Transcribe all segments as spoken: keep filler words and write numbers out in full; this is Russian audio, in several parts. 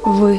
Вы,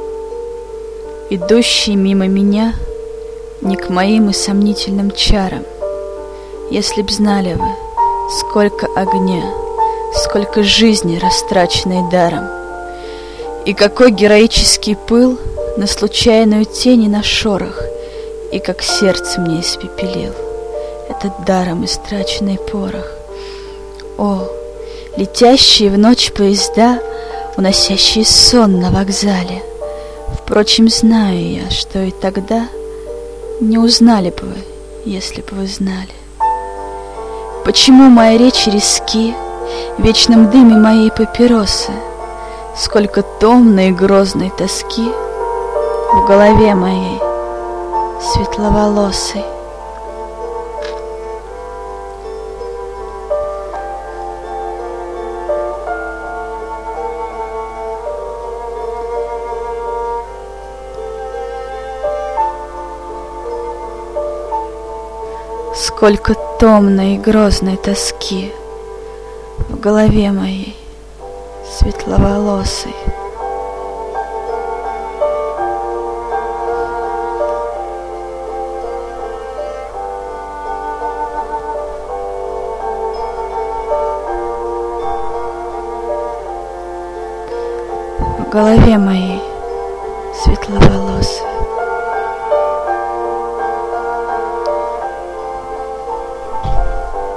идущие мимо меня, не к моим и сомнительным чарам. Если б знали вы, сколько огня, сколько жизни, растраченной даром, и какой героический пыл на случайную тень и на шорох, и как сердце мне испепелил этот даром истраченный порох. О, летящие в ночь поезда, уносящие сон на вокзале! Впрочем, знаю я, что и тогда не узнали бы вы, если бы вы знали. Почему мои речи резки в вечном дыме моей папиросы? Сколько томной и грозной тоски в голове моей светловолосой. Сколько томной и грозной тоски в голове моей светловолосой. В голове моей светловолосой.